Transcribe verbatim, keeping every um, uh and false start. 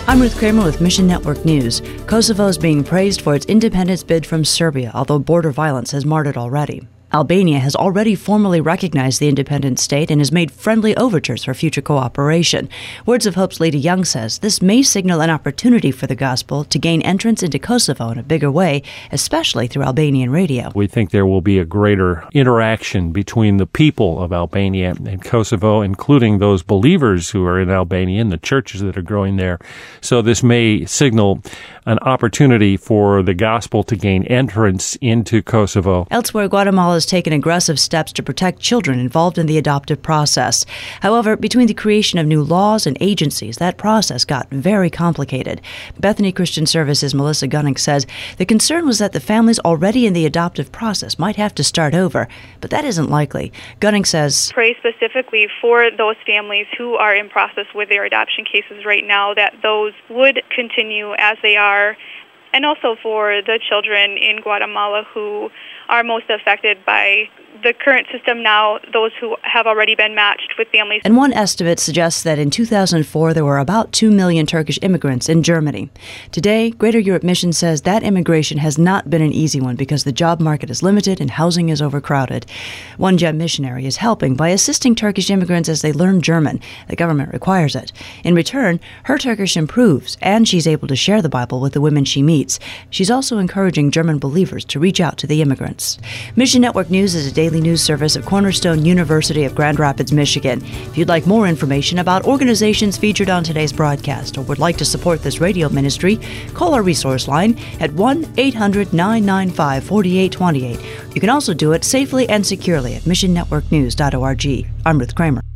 I'm Ruth Kramer with Mission Network News. Kosovo is being praised for its independence bid from Serbia, although border violence has marred it already. Albania has already formally recognized the independent state and has made friendly overtures for future cooperation. Words of Hope's Leda Young says this may signal an opportunity for the gospel to gain entrance into Kosovo in a bigger way, especially through Albanian radio. We think there will be a greater interaction between the people of Albania and Kosovo, including those believers who are in Albania and the churches that are growing there. So this may signal an opportunity for the gospel to gain entrance into Kosovo. Elsewhere, Guatemala has taken aggressive steps to protect children involved in the adoptive process. However, between the creation of new laws and agencies, that process got very complicated. Bethany Christian Services' Melissa Gunning says the concern was that the families already in the adoptive process might have to start over, but that isn't likely. Gunning says, "Pray specifically for those families who are in process with their adoption cases right now, that those would continue as they are, and also for the children in Guatemala who are most affected by the current system now, those who have already been matched with families." And one estimate suggests that in two thousand four there were about two million Turkish immigrants in Germany. Today, Greater Europe Mission says that immigration has not been an easy one because the job market is limited and housing is overcrowded. One Gem missionary is helping by assisting Turkish immigrants as they learn German. The government requires it. In return, her Turkish improves, and she's able to share the Bible with the women she meets. She's also encouraging German believers to reach out to the immigrants. Mission Network News is a daily news service of Cornerstone University of Grand Rapids, Michigan. If you'd like more information about organizations featured on today's broadcast or would like to support this radio ministry, call our resource line at one eight hundred nine nine five four eight two eight. You can also do it safely and securely at mission network news dot org. I'm Ruth Kramer.